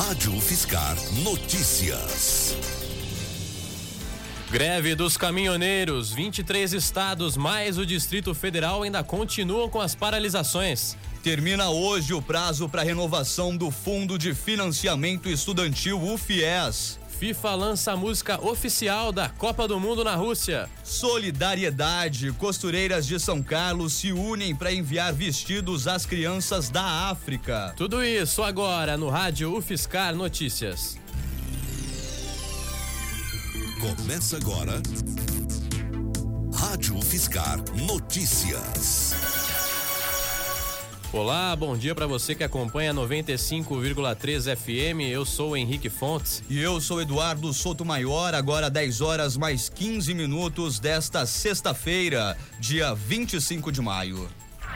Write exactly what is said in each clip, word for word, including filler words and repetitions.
Rádio UFSCar Notícias. Greve dos caminhoneiros, vinte e três estados mais o Distrito Federal ainda continuam com as paralisações. Termina hoje o prazo para renovação do Fundo de Financiamento Estudantil U F I E S. FIFA lança a música oficial da Copa do Mundo na Rússia. Solidariedade, costureiras de São Carlos se unem para enviar vestidos às crianças da África. Tudo isso agora no Rádio UFSCar Notícias. Começa agora Rádio UFSCar Notícias. Olá, bom dia para você que acompanha noventa e cinco vírgula três F M. Eu sou o Henrique Fontes. E eu sou Eduardo Sotomayor. Agora dez horas mais quinze minutos desta sexta-feira, dia vinte e cinco de maio.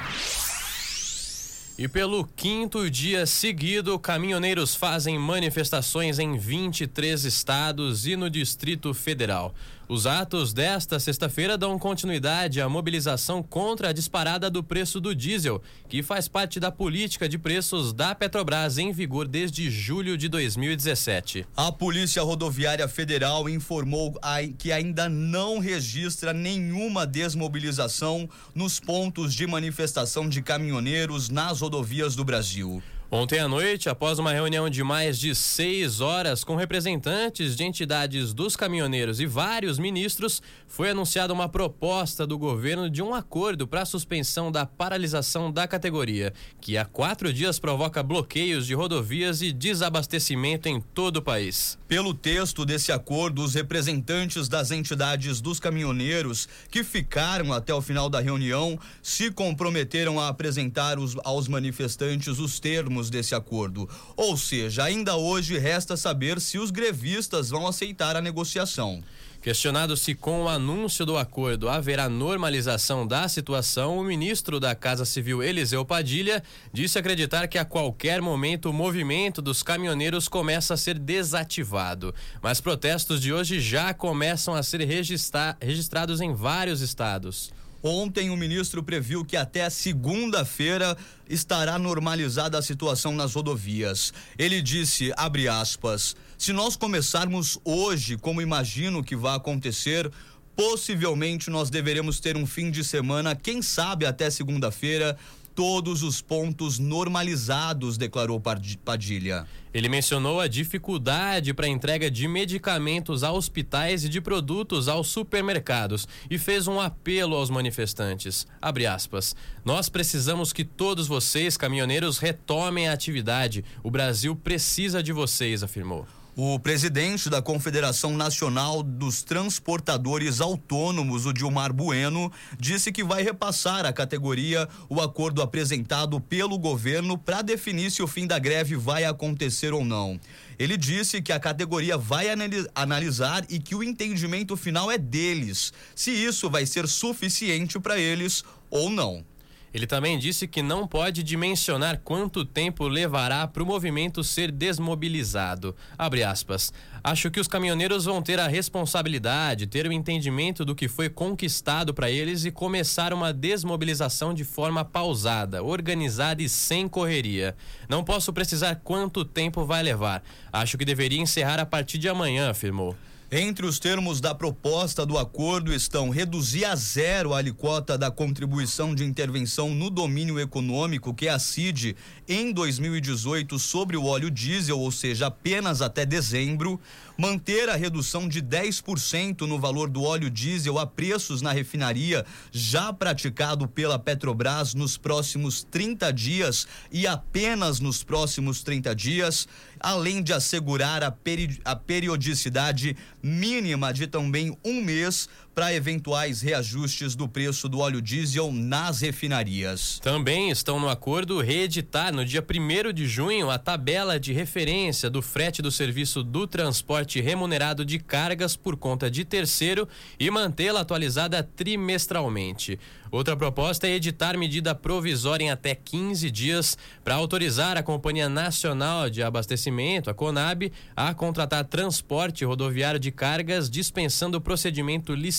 E pelo quinto dia seguido, caminhoneiros fazem manifestações em vinte e três estados e no Distrito Federal. Os atos desta sexta-feira dão continuidade à mobilização contra a disparada do preço do diesel, que faz parte da política de preços da Petrobras em vigor desde julho de dois mil e dezessete. A Polícia Rodoviária Federal informou que ainda não registra nenhuma desmobilização nos pontos de manifestação de caminhoneiros nas rodovias do Brasil. Ontem à noite, após uma reunião de mais de seis horas com representantes de entidades dos caminhoneiros e vários ministros, foi anunciada uma proposta do governo de um acordo para a suspensão da paralisação da categoria, que há quatro dias provoca bloqueios de rodovias e desabastecimento em todo o país. Pelo texto desse acordo, os representantes das entidades dos caminhoneiros que ficaram até o final da reunião se comprometeram a apresentar os, aos manifestantes os termos desse acordo. Ou seja, ainda hoje resta saber se os grevistas vão aceitar a negociação. Questionado se com o anúncio do acordo haverá normalização da situação, o ministro da Casa Civil, Eliseu Padilha, disse acreditar que a qualquer momento o movimento dos caminhoneiros começa a ser desativado. Mas protestos de hoje já começam a ser registra- registrados em vários estados. Ontem o ministro previu que até segunda-feira estará normalizada a situação nas rodovias. Ele disse, abre aspas, se nós começarmos hoje, como imagino que vai acontecer, possivelmente nós deveremos ter um fim de semana, quem sabe até segunda-feira, todos os pontos normalizados, declarou Padilha. Ele mencionou a dificuldade para a entrega de medicamentos a hospitais e de produtos aos supermercados e fez um apelo aos manifestantes. Abre aspas. Nós precisamos que todos vocês, caminhoneiros, retomem a atividade. O Brasil precisa de vocês, afirmou. O presidente da Confederação Nacional dos Transportadores Autônomos, o Dilmar Bueno, disse que vai repassar à categoria o acordo apresentado pelo governo para definir se o fim da greve vai acontecer ou não. Ele disse que a categoria vai analisar e que o entendimento final é deles, se isso vai ser suficiente para eles ou não. Ele também disse que não pode dimensionar quanto tempo levará para o movimento ser desmobilizado. Abre aspas. Acho que os caminhoneiros vão ter a responsabilidade, ter o entendimento do que foi conquistado para eles e começar uma desmobilização de forma pausada, organizada e sem correria. Não posso precisar quanto tempo vai levar. Acho que deveria encerrar a partir de amanhã, afirmou. Entre os termos da proposta do acordo estão reduzir a zero a alíquota da contribuição de intervenção no domínio econômico, que é a C I D, em dois mil e dezoito sobre o óleo diesel, ou seja, apenas até dezembro, manter a redução de dez por cento no valor do óleo diesel a preços na refinaria, já praticado pela Petrobras nos próximos trinta dias e apenas nos próximos trinta dias, além de assegurar a, peri- a periodicidade mínima de também um mês para eventuais reajustes do preço do óleo diesel nas refinarias. Também estão no acordo reeditar no dia primeiro de junho a tabela de referência do frete do serviço do transporte remunerado de cargas por conta de terceiro e mantê-la atualizada trimestralmente. Outra proposta é editar medida provisória em até quinze dias para autorizar a Companhia Nacional de Abastecimento, a CONAB, a contratar transporte rodoviário de cargas dispensando o procedimento licitatório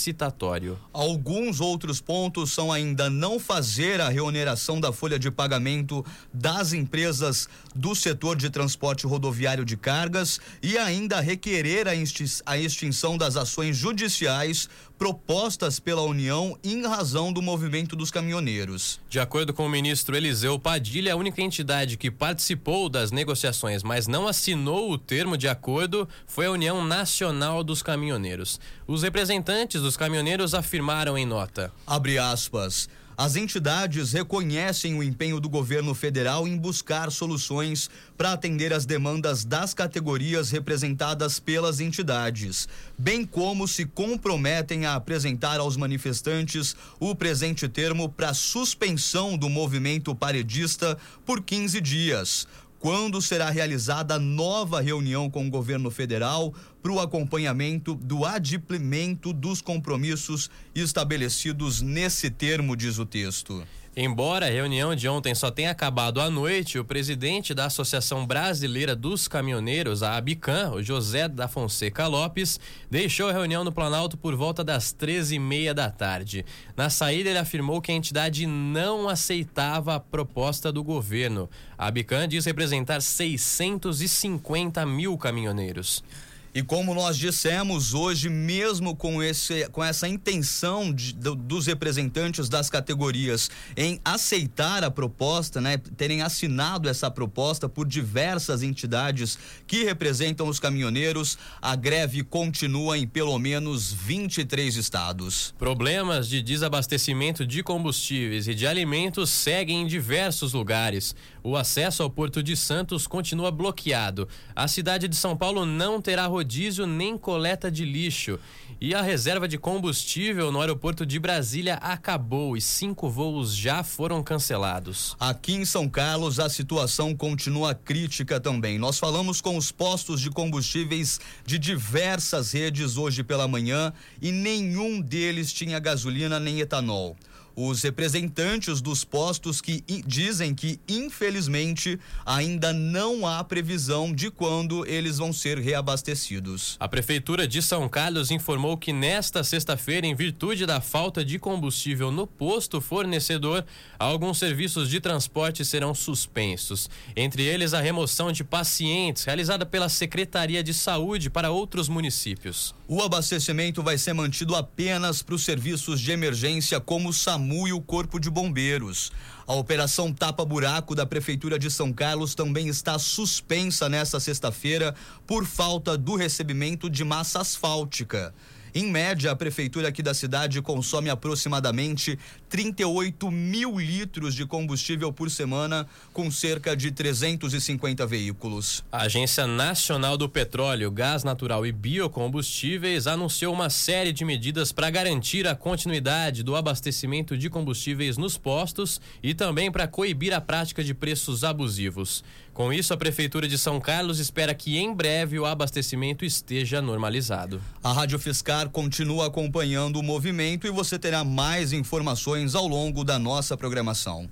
licitatório. Alguns outros pontos são ainda não fazer a reoneração da folha de pagamento das empresas do setor de transporte rodoviário de cargas e ainda requerer a extinção das ações judiciais propostas pela União em razão do movimento dos caminhoneiros. De acordo com o ministro Eliseu Padilha, a única entidade que participou das negociações, mas não assinou o termo de acordo, foi a União Nacional dos Caminhoneiros. Os representantes dos caminhoneiros afirmaram em nota, abre aspas, as entidades reconhecem o empenho do governo federal em buscar soluções para atender às demandas das categorias representadas pelas entidades, bem como se comprometem a apresentar aos manifestantes o presente termo para suspensão do movimento paredista por quinze dias, quando será realizada nova reunião com o governo federal para o acompanhamento do adimplemento dos compromissos estabelecidos nesse termo, diz o texto. Embora a reunião de ontem só tenha acabado à noite, o presidente da Associação Brasileira dos Caminhoneiros, a ABICAM, o José da Fonseca Lopes, deixou a reunião no Planalto por volta das treze e meia da tarde. Na saída, ele afirmou que a entidade não aceitava a proposta do governo. A ABICAM diz representar seiscentos e cinquenta mil caminhoneiros. E como nós dissemos, hoje, mesmo com, esse, com essa intenção de, do, dos representantes das categorias em aceitar a proposta, né, terem assinado essa proposta por diversas entidades que representam os caminhoneiros, a greve continua em pelo menos vinte e três estados. Problemas de desabastecimento de combustíveis e de alimentos seguem em diversos lugares. O acesso ao Porto de Santos continua bloqueado. A cidade de São Paulo não terá rodízio nem coleta de lixo. E a reserva de combustível no aeroporto de Brasília acabou e cinco voos já foram cancelados. Aqui em São Carlos a situação continua crítica também. Nós falamos com os postos de combustíveis de diversas redes hoje pela manhã e nenhum deles tinha gasolina nem etanol. Os representantes dos postos que dizem que, infelizmente, ainda não há previsão de quando eles vão ser reabastecidos. A Prefeitura de São Carlos informou que nesta sexta-feira, em virtude da falta de combustível no posto fornecedor, alguns serviços de transporte serão suspensos. Entre eles, a remoção de pacientes, realizada pela Secretaria de Saúde para outros municípios. O abastecimento vai ser mantido apenas para os serviços de emergência, como o SAMU e o Corpo de Bombeiros. A operação Tapa Buraco da Prefeitura de São Carlos também está suspensa nesta sexta-feira por falta do recebimento de massa asfáltica. Em média, a prefeitura aqui da cidade consome aproximadamente trinta e oito mil litros de combustível por semana, com cerca de trezentos e cinquenta veículos. A Agência Nacional do Petróleo, Gás Natural e Biocombustíveis anunciou uma série de medidas para garantir a continuidade do abastecimento de combustíveis nos postos e também para coibir a prática de preços abusivos. Com isso, a Prefeitura de São Carlos espera que em breve o abastecimento esteja normalizado. A Rádio Fiscar continua acompanhando o movimento e você terá mais informações ao longo da nossa programação.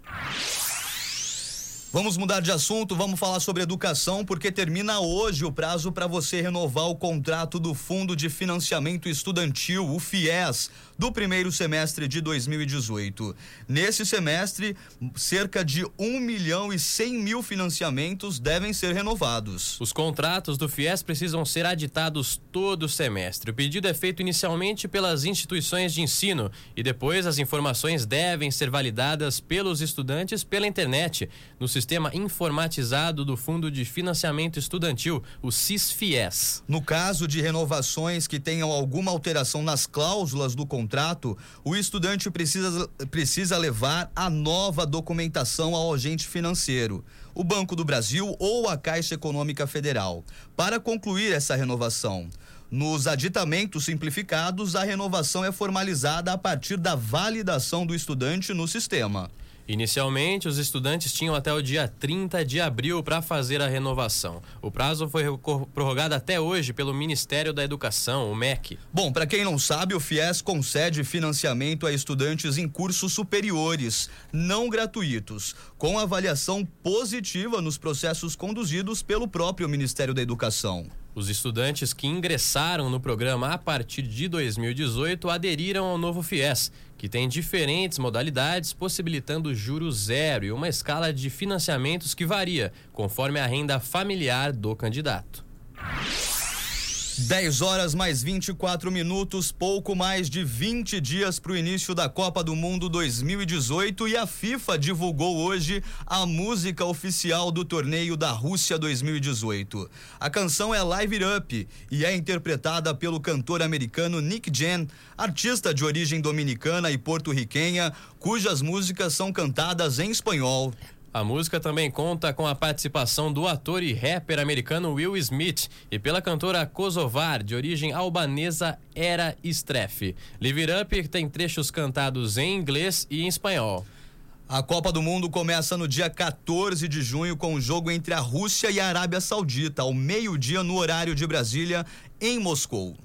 Vamos mudar de assunto, vamos falar sobre educação, porque termina hoje o prazo para você renovar o contrato do Fundo de Financiamento Estudantil, o FIES, do primeiro semestre de dois mil e dezoito. Nesse semestre, cerca de um milhão e cem mil financiamentos devem ser renovados. Os contratos do FIES precisam ser aditados todo semestre. O pedido é feito inicialmente pelas instituições de ensino e depois as informações devem ser validadas pelos estudantes pela internet, no sistema informatizado do Fundo de Financiamento Estudantil, o SIS-FIES. No caso de renovações que tenham alguma alteração nas cláusulas do contrato, contrato, o estudante precisa, precisa levar a nova documentação ao agente financeiro, o Banco do Brasil ou a Caixa Econômica Federal, para concluir essa renovação. Nos aditamentos simplificados, a renovação é formalizada a partir da validação do estudante no sistema. Inicialmente, os estudantes tinham até o dia trinta de abril para fazer a renovação. O prazo foi prorrogado até hoje pelo Ministério da Educação, o M E C. Bom, para quem não sabe, o FIES concede financiamento a estudantes em cursos superiores, não gratuitos, com avaliação positiva nos processos conduzidos pelo próprio Ministério da Educação. Os estudantes que ingressaram no programa a partir de dois mil e dezoito aderiram ao novo FIES, que tem diferentes modalidades, possibilitando juros zero e uma escala de financiamentos que varia conforme a renda familiar do candidato. dez horas mais vinte e quatro minutos, pouco mais de vinte dias para o início da Copa do Mundo dois mil e dezoito, e a FIFA divulgou hoje a música oficial do torneio da Rússia dois mil e dezoito. A canção é Live It Up e é interpretada pelo cantor americano Nick Jam, artista de origem dominicana e porto-riquenha, cujas músicas são cantadas em espanhol. A música também conta com a participação do ator e rapper americano Will Smith e pela cantora kosovar de origem albanesa Era Streff. Live It Up tem trechos cantados em inglês e em espanhol. A Copa do Mundo começa no dia quatorze de junho com o jogo entre a Rússia e a Arábia Saudita, ao meio-dia no horário de Brasília, em Moscou.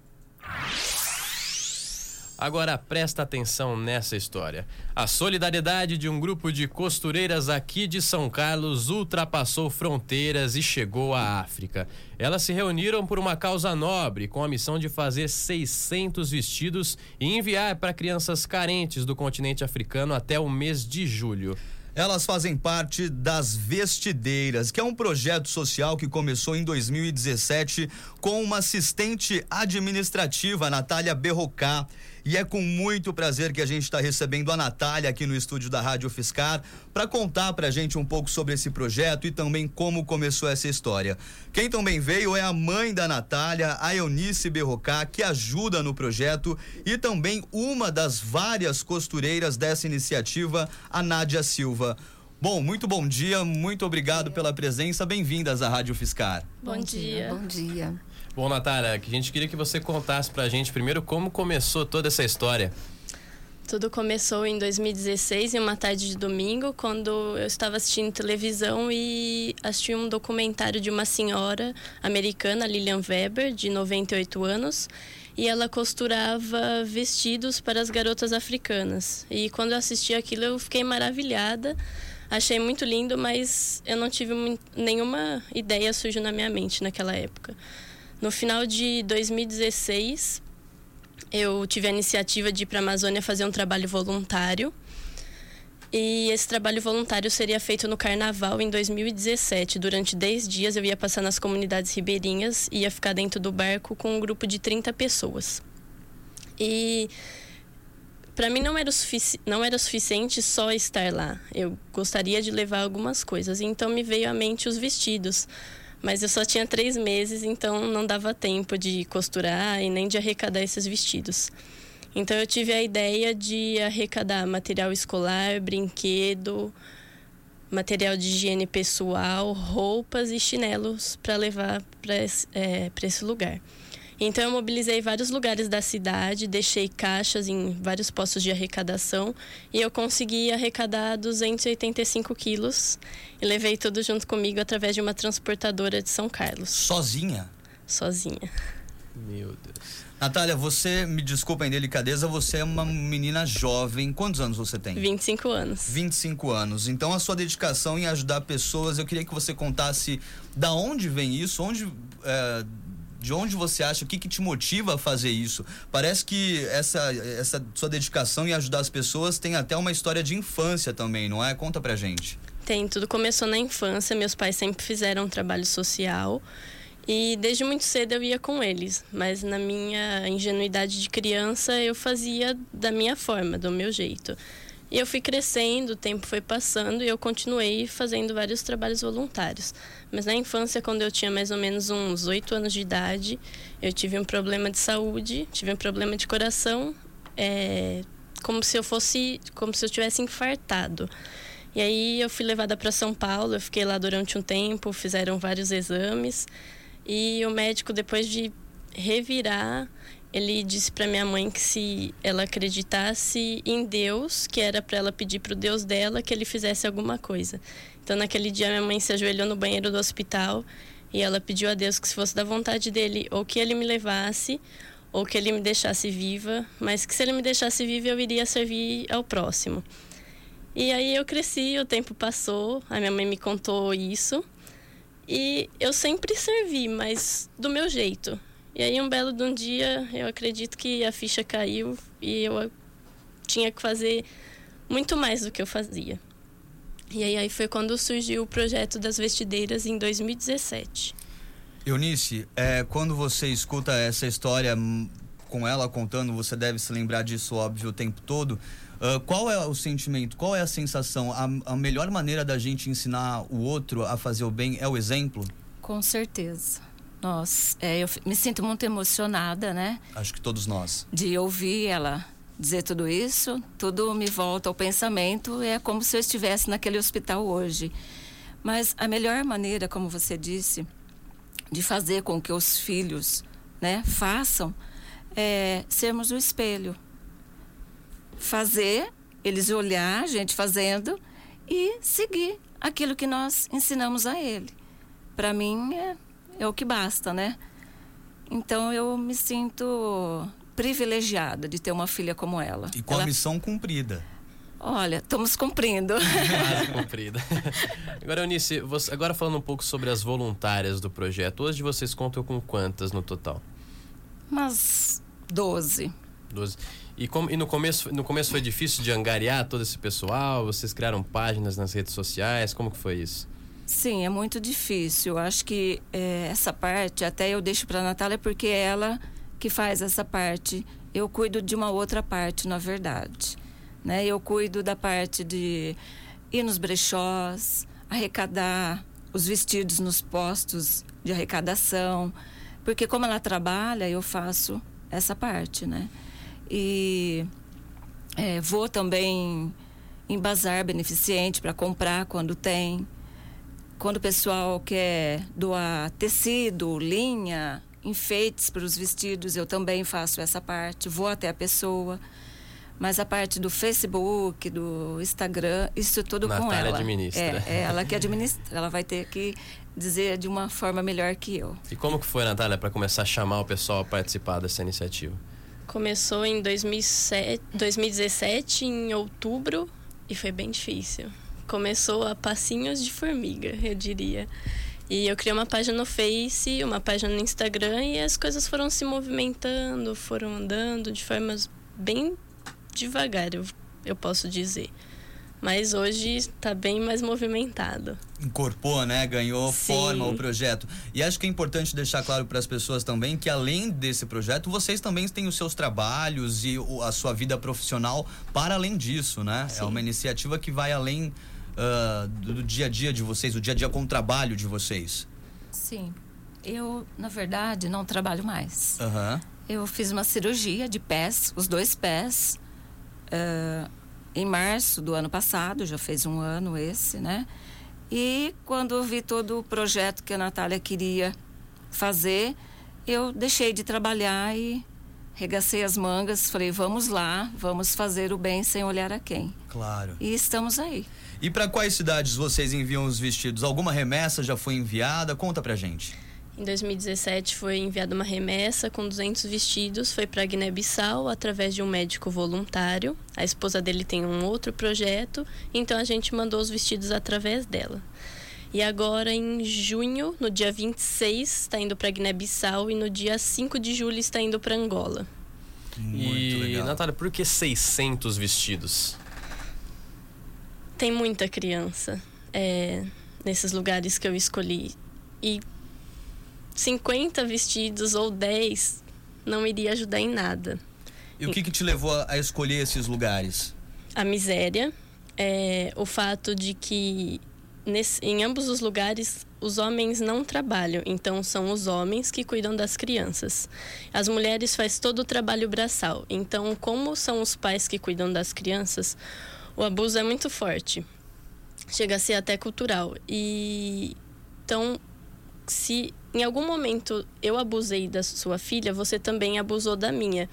Agora presta atenção nessa história. A solidariedade de um grupo de costureiras aqui de São Carlos ultrapassou fronteiras e chegou à África. Elas se reuniram por uma causa nobre, com a missão de fazer seiscentos vestidos e enviar para crianças carentes do continente africano até o mês de julho. Elas fazem parte das Vestideiras, que é um projeto social que começou em dois mil e dezessete com uma assistente administrativa, Natália Berrocá. E é com muito prazer que a gente está recebendo a Natália aqui no estúdio da Rádio Fiscar para contar pra gente um pouco sobre esse projeto e também como começou essa história. Quem também veio é a mãe da Natália, a Eunice Berrocá, que ajuda no projeto, e também uma das várias costureiras dessa iniciativa, a Nádia Silva. Bom, muito bom dia, muito obrigado pela presença, bem-vindas à Rádio Fiscar. Bom dia. Bom dia. Bom, Natália, a gente queria que você contasse pra gente primeiro como começou toda essa história. Tudo começou em dois mil e dezesseis, em uma tarde de domingo, quando eu estava assistindo televisão e assisti um documentário de uma senhora americana, Lilian Weber, de noventa e oito anos, e ela costurava vestidos para as garotas africanas. E quando eu assisti aquilo, eu fiquei maravilhada, achei muito lindo, mas eu não tive nenhuma ideia surgiu na minha mente naquela época. No final de dois mil e dezesseis, eu tive a iniciativa de ir para a Amazônia fazer um trabalho voluntário. E esse trabalho voluntário seria feito no Carnaval em dois mil e dezessete. Durante dez dias eu ia passar nas comunidades ribeirinhas e ia ficar dentro do barco com um grupo de trinta pessoas. E para mim não era, o sufici- não era o suficiente só estar lá. Eu gostaria de levar algumas coisas. Então me veio à mente os vestidos. Mas eu só tinha três meses, então não dava tempo de costurar e nem de arrecadar esses vestidos. Então eu tive a ideia de arrecadar material escolar, brinquedo, material de higiene pessoal, roupas e chinelos para levar para esse, é, para esse lugar. Então eu mobilizei vários lugares da cidade, deixei caixas em vários postos de arrecadação e eu consegui arrecadar duzentos e oitenta e cinco quilos e levei tudo junto comigo através de uma transportadora de São Carlos. Sozinha? Sozinha. Meu Deus. Natália, você, me desculpa a indelicadeza, você é uma menina jovem. Quantos anos você tem? vinte e cinco anos. vinte e cinco anos. Então a sua dedicação em ajudar pessoas, eu queria que você contasse da onde vem isso, onde... É, de onde você acha, o que, que te motiva a fazer isso? Parece que essa, essa sua dedicação em ajudar as pessoas tem até uma história de infância também, não é? Conta pra gente. Tem, tudo começou na infância. Meus pais sempre fizeram um trabalho social e desde muito cedo eu ia com eles. Mas na minha ingenuidade de criança eu fazia da minha forma, do meu jeito. E eu fui crescendo, o tempo foi passando e eu continuei fazendo vários trabalhos voluntários. Mas na infância, quando eu tinha mais ou menos uns oito anos de idade, eu tive um problema de saúde, tive um problema de coração, é, como se eu fosse, como se eu tivesse infartado. E aí eu fui levada para São Paulo, eu fiquei lá durante um tempo, fizeram vários exames e o médico, depois de revirar, ele disse para minha mãe que se ela acreditasse em Deus, que era para ela pedir para o Deus dela que ele fizesse alguma coisa. Então, naquele dia, minha mãe se ajoelhou no banheiro do hospital e ela pediu a Deus que, se fosse da vontade dele, ou que ele me levasse, ou que ele me deixasse viva, mas que se ele me deixasse viva, eu iria servir ao próximo. E aí eu cresci, o tempo passou, a minha mãe me contou isso. E eu sempre servi, mas do meu jeito. E aí um belo de um dia, eu acredito que a ficha caiu e eu tinha que fazer muito mais do que eu fazia. E aí, aí foi quando surgiu o projeto das vestideiras em dois mil e dezessete. Eunice, é, quando você escuta essa história com ela contando, você deve se lembrar disso, óbvio, o tempo todo. Uh, qual é o sentimento, qual é a sensação? A, a melhor maneira da gente ensinar o outro a fazer o bem é o exemplo? Com certeza. Nossa, é, eu me sinto muito emocionada, né? Acho que todos nós. De ouvir ela dizer tudo isso, tudo me volta ao pensamento, é como se eu estivesse naquele hospital hoje. Mas a melhor maneira, como você disse, de fazer com que os filhos, né, façam, é sermos o espelho. Fazer, eles olhar a gente fazendo e seguir aquilo que nós ensinamos a ele. Para mim é, é o que basta, né? Então eu me sinto privilegiada de ter uma filha como ela. E com ela... a missão cumprida. Olha, estamos cumprindo. Quase cumprida. Agora, Eunice, você, agora falando um pouco sobre as voluntárias do projeto, hoje vocês contam com quantas no total? Umas doze. doze. E, como, e no, começo, no começo foi difícil de angariar todo esse pessoal? Vocês criaram páginas nas redes sociais? Como que foi isso? Sim, é muito difícil. Acho que é, essa parte até eu deixo para a Natália porque é ela que faz essa parte. Eu cuido de uma outra parte, na verdade. Né? Eu cuido da parte de ir nos brechós, arrecadar os vestidos nos postos de arrecadação. Porque como ela trabalha, eu faço essa parte, né? E é, vou também em bazar beneficente para comprar quando tem. Quando o pessoal quer doar tecido, linha, enfeites para os vestidos, eu também faço essa parte. Vou até a pessoa. Mas a parte do Facebook, do Instagram, isso tudo com ela. Natália administra. É, é ela que administra. Ela vai ter que dizer de uma forma melhor que eu. E como que foi, Natália, para começar a chamar o pessoal a participar dessa iniciativa? Começou em dois mil e dezessete, em outubro, e foi bem difícil. Começou a passinhos de formiga, eu diria. E eu criei uma página no Face, uma página no Instagram, e as coisas foram se movimentando, foram andando de formas bem devagar, eu, eu posso dizer. Mas hoje está bem mais movimentado. Incorporou, né? Ganhou Sim. forma o projeto. E acho que é importante deixar claro para as pessoas também que além desse projeto, vocês também têm os seus trabalhos e a sua vida profissional para além disso, né? Sim. É uma iniciativa que vai além uh, do, do dia a dia de vocês, o dia a dia com o trabalho de vocês. Sim. Eu, na verdade, não trabalho mais. Aham. Uhum. Eu fiz uma cirurgia de pés, os dois pés, uh, em março do ano passado, já fez um ano esse, né? E quando eu vi todo o projeto que a Natália queria fazer, eu deixei de trabalhar e regacei as mangas, falei, vamos lá, vamos fazer o bem sem olhar a quem. Claro. E estamos aí. E para quais cidades vocês enviam os vestidos? Alguma remessa já foi enviada? Conta pra gente. Em dois mil e dezessete foi enviada uma remessa com duzentos vestidos, foi para Guiné-Bissau através de um médico voluntário. A esposa dele tem um outro projeto, então a gente mandou os vestidos através dela. E agora em junho, no dia vinte e seis, está indo para Guiné-Bissau e no dia cinco de julho está indo para Angola. Muito e, legal. Natália, por que seiscentos vestidos? Tem muita criança é, nesses lugares que eu escolhi. E cinquenta vestidos ou dez não iria ajudar em nada. E o que que te levou a escolher esses lugares? A miséria, é, o fato de que nesse, em ambos os lugares os homens não trabalham, então são os homens que cuidam das crianças. As mulheres fazem todo o trabalho braçal, então como são os pais que cuidam das crianças, o abuso é muito forte. Chega a ser até cultural. E então, se em algum momento eu abusei da sua filha, você também abusou da minha.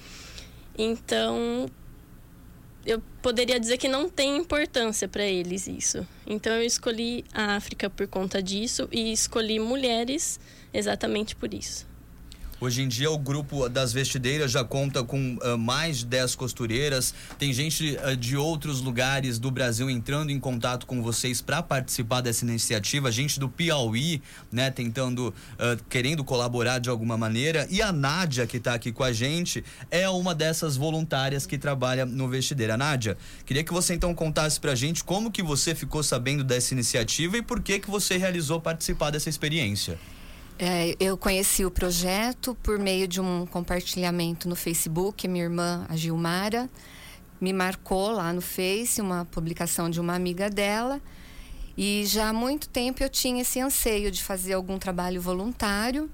Então, eu poderia dizer que não tem importância para eles isso. Então, eu escolhi a África por conta disso e escolhi mulheres exatamente por isso. Hoje em dia o grupo das vestideiras já conta com uh, mais de dez costureiras. Tem gente uh, de outros lugares do Brasil entrando em contato com vocês para participar dessa iniciativa. Gente do Piauí, né, tentando, uh, querendo colaborar de alguma maneira. E a Nádia, que está aqui com a gente, é uma dessas voluntárias que trabalha no Vestideira. Nádia, queria que você então contasse pra gente como que você ficou sabendo dessa iniciativa e por que que você realizou participar dessa experiência. É, eu conheci o projeto por meio de um compartilhamento no Facebook. Minha irmã, a Gilmara, me marcou lá no Face, uma publicação de uma amiga dela. E já há muito tempo eu tinha esse anseio de fazer algum trabalho voluntário.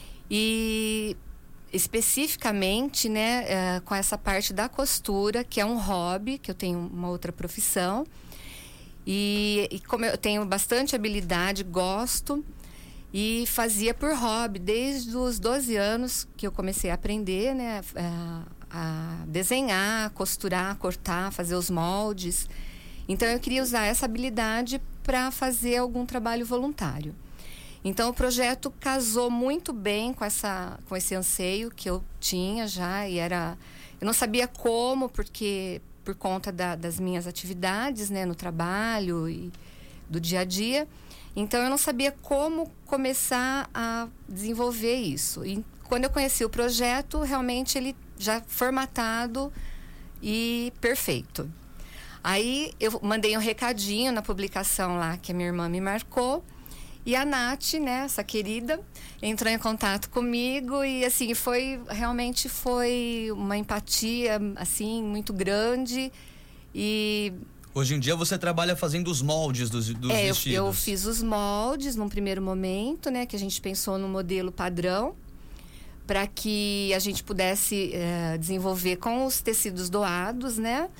E especificamente, né, é, com essa parte da costura, que é um hobby, que eu tenho uma outra profissão. E, e como eu tenho bastante habilidade, gosto... E fazia por hobby, desde os doze anos que eu comecei a aprender, né? A, a desenhar, a costurar, a cortar, fazer os moldes. Então, eu queria usar essa habilidade para fazer algum trabalho voluntário. Então, o projeto casou muito bem com, essa, com esse anseio que eu tinha já. E era, eu não sabia como, porque por conta da, das minhas atividades, né? No trabalho e do dia a dia. Então, eu não sabia como começar a desenvolver isso. E quando eu conheci o projeto, realmente ele já formatado e perfeito. Aí, eu mandei um recadinho na publicação lá que a minha irmã me marcou. E a Nath, né, essa querida, entrou em contato comigo. E, assim, foi, realmente foi uma empatia, assim, muito grande. E... Hoje em dia você trabalha fazendo os moldes dos, dos é, vestidos. Eu, eu fiz os moldes num primeiro momento, né? Que a gente pensou no modelo padrão, para que a gente pudesse é, desenvolver com os tecidos doados, né?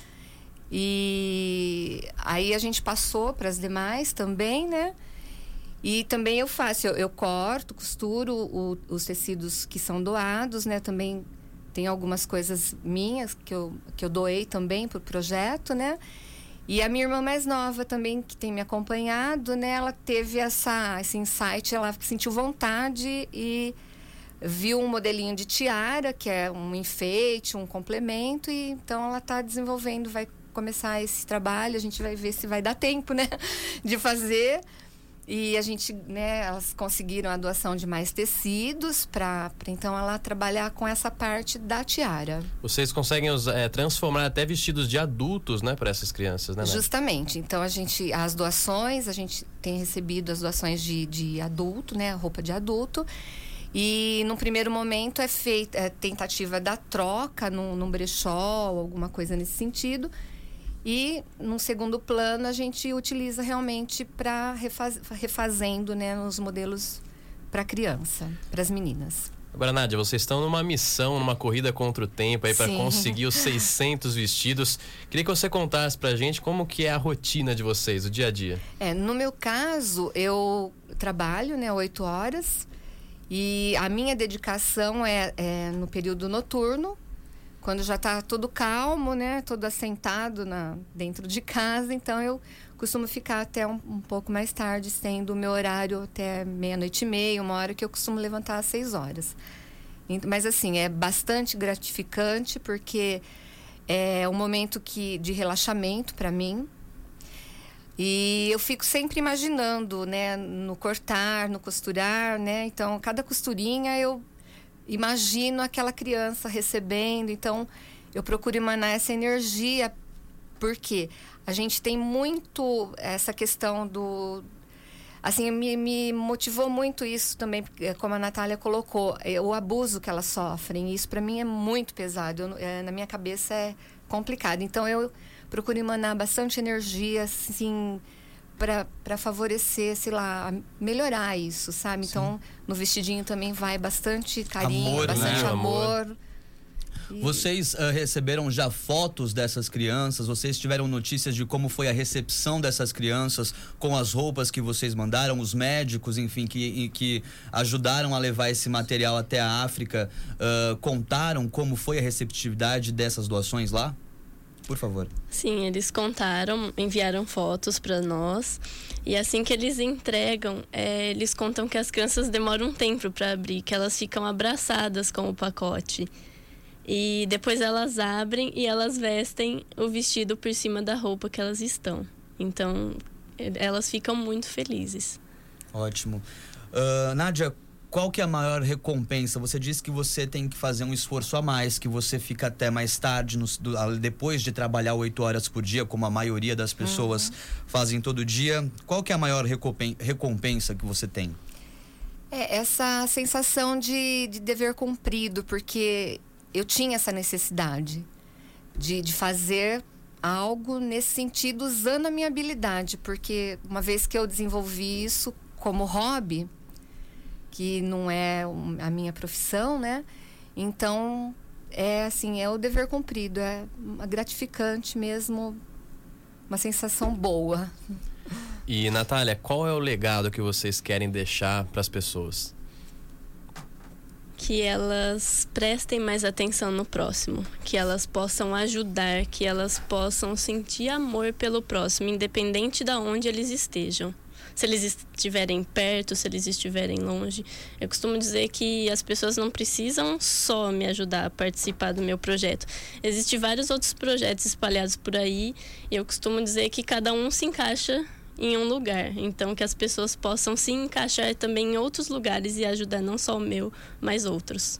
E aí a gente passou para as demais também, né? E também eu faço, eu, eu corto, costuro o, os tecidos que são doados, né? Também tem algumas coisas minhas que eu, que eu doei também para o projeto, né? E a minha irmã mais nova também, que tem me acompanhado, né? Ela teve essa, esse insight, ela sentiu vontade e viu um modelinho de tiara, que é um enfeite, um complemento. E então ela está desenvolvendo, vai começar esse trabalho. A gente vai ver se vai dar tempo, né? De fazer. E a gente, né, elas conseguiram a doação de mais tecidos para então ela trabalhar com essa parte da tiara. Vocês conseguem é, transformar até vestidos de adultos, né, para essas crianças, né? Justamente. Então a gente, as doações, a gente tem recebido as doações de, de adulto, né, roupa de adulto. E no primeiro momento é feita é, tentativa da troca num, num brechó, alguma coisa nesse sentido. E, num segundo plano, a gente utiliza realmente para refaz, refazendo, né, nos modelos para criança, para as meninas. Agora, Nádia, vocês estão numa missão, numa corrida contra o tempo aí para conseguir os seiscentos vestidos. Queria que você contasse pra gente como que é a rotina de vocês, o dia a dia. É, no meu caso, eu trabalho, né, oito horas e a minha dedicação é, é no período noturno. Quando já está tudo calmo, né? Todo assentado na, dentro de casa. Então, eu costumo ficar até um, um pouco mais tarde, sendo o meu horário até meia-noite e meia, uma hora que eu costumo levantar às seis horas. Mas, assim, é bastante gratificante, porque é um momento que, de relaxamento para mim. E eu fico sempre imaginando, né? No cortar, no costurar, né? Então, cada costurinha eu... imagino aquela criança recebendo, então eu procuro emanar essa energia, porque a gente tem muito essa questão do... Assim, me, me motivou muito isso também, como a Natália colocou, o abuso que elas sofrem. Isso para mim é muito pesado, eu, é, na minha cabeça é complicado. Então eu procuro emanar bastante energia, assim... para favorecer, sei lá, melhorar isso, sabe? Sim. Então, no vestidinho também vai bastante carinho, amor, bastante né? amor. amor. E... Vocês uh, receberam já fotos dessas crianças? Vocês tiveram notícias de como foi a recepção dessas crianças com as roupas que vocês mandaram? Os médicos, enfim, que, que ajudaram a levar esse material até a África, uh, contaram como foi a receptividade dessas doações lá? por favor. Sim, eles contaram, enviaram fotos para nós. E assim que eles entregam, é, eles contam que as crianças demoram um tempo para abrir, que elas ficam abraçadas com o pacote. E depois elas abrem e elas vestem o vestido por cima da roupa que elas estão. Então, elas ficam muito felizes. Ótimo. Uh, Nádia, qual que é a maior recompensa? Você disse que você tem que fazer um esforço a mais, que você fica até mais tarde, no, do, depois de trabalhar oito horas por dia, como a maioria das pessoas uhum. fazem todo dia. Qual que é a maior recompensa que você tem? É essa sensação de, de dever cumprido, porque eu tinha essa necessidade de, de fazer algo nesse sentido, usando a minha habilidade, porque uma vez que eu desenvolvi isso como hobby, que não é a minha profissão, né? Então, é assim, é o dever cumprido, é gratificante mesmo, uma sensação boa. E, Natália, qual é o legado que vocês querem deixar para as pessoas? Que elas prestem mais atenção no próximo, que elas possam ajudar, que elas possam sentir amor pelo próximo, independente de onde eles estejam. Se eles estiverem perto, se eles estiverem longe. Eu costumo dizer que as pessoas não precisam só me ajudar a participar do meu projeto. Existem vários outros projetos espalhados por aí, e eu costumo dizer que cada um se encaixa em um lugar. Então, que as pessoas possam se encaixar também em outros lugares e ajudar não só o meu, mas outros.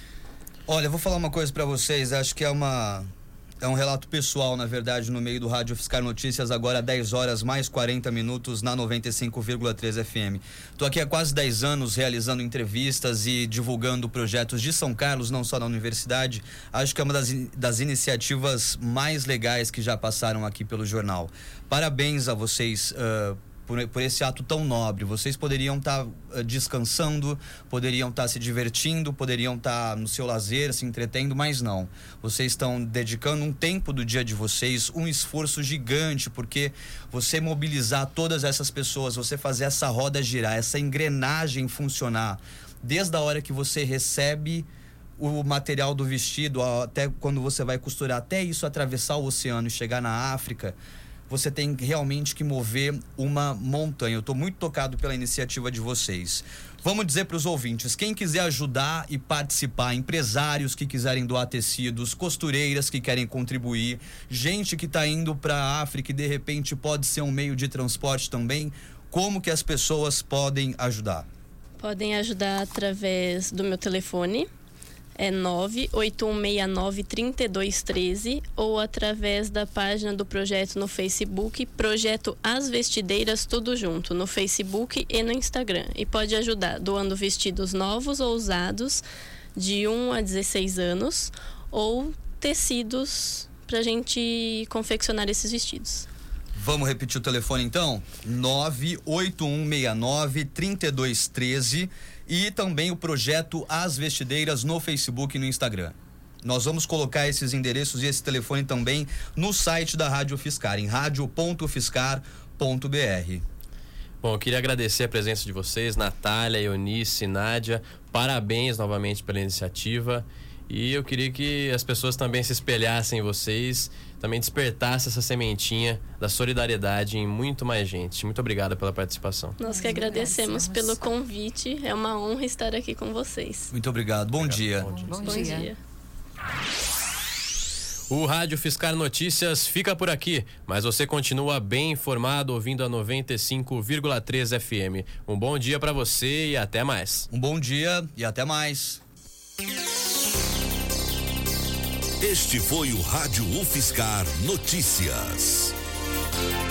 Olha, eu vou falar uma coisa pra vocês, acho que é uma... É um relato pessoal, na verdade, no meio do Rádio UFSCar Notícias, agora dez horas mais quarenta minutos na noventa e cinco vírgula três F M. Estou aqui há quase dez anos realizando entrevistas e divulgando projetos de São Carlos, não só na universidade. Acho que é uma das, das iniciativas mais legais que já passaram aqui pelo jornal. Parabéns a vocês uh, por, por esse ato tão nobre. Vocês poderiam estar tá, uh, descansando, poderiam estar tá se divertindo, poderiam estar tá no seu lazer, se entretendo, mas não. Vocês estão dedicando um tempo do dia de vocês, um esforço gigante, porque você mobilizar todas essas pessoas, você fazer essa roda girar, essa engrenagem funcionar, desde a hora que você recebe o material do vestido, até quando você vai costurar, até isso atravessar o oceano e chegar na África, você tem realmente que mover uma montanha. Eu estou muito tocado pela iniciativa de vocês. Vamos dizer para os ouvintes, quem quiser ajudar e participar, empresários que quiserem doar tecidos, costureiras que querem contribuir, gente que está indo para a África e de repente pode ser um meio de transporte também, como que as pessoas podem ajudar? Podem ajudar através do meu telefone, é nove oito um seis nove, três dois um três, ou através da página do projeto no Facebook, Projeto As Vestideiras, tudo junto, no Facebook e no Instagram. E pode ajudar doando vestidos novos ou usados de um a dezesseis anos, ou tecidos pra gente confeccionar esses vestidos. Vamos repetir o telefone então? nove oito um seis nove, três dois um três e também o projeto As Vestideiras no Facebook e no Instagram. Nós vamos colocar esses endereços e esse telefone também no site da Rádio UFSCar, em rádio ponto ufscar ponto b r. Bom, eu queria agradecer a presença de vocês, Natália, Eunice, Nádia. Parabéns novamente pela iniciativa. E eu queria que as pessoas também se espelhassem em vocês, também despertassem essa sementinha da solidariedade em muito mais gente. Muito obrigado pela participação. Nós que agradecemos pelo convite. É uma honra estar aqui com vocês. Muito obrigado. Bom obrigado. dia. Bom dia. Bom, Bom dia. dia. O Rádio UFSCar Notícias fica por aqui, mas você continua bem informado ouvindo a noventa e cinco vírgula três F M. Um bom dia para você e até mais. Um bom dia e até mais. Este foi o Rádio UFSCar Notícias.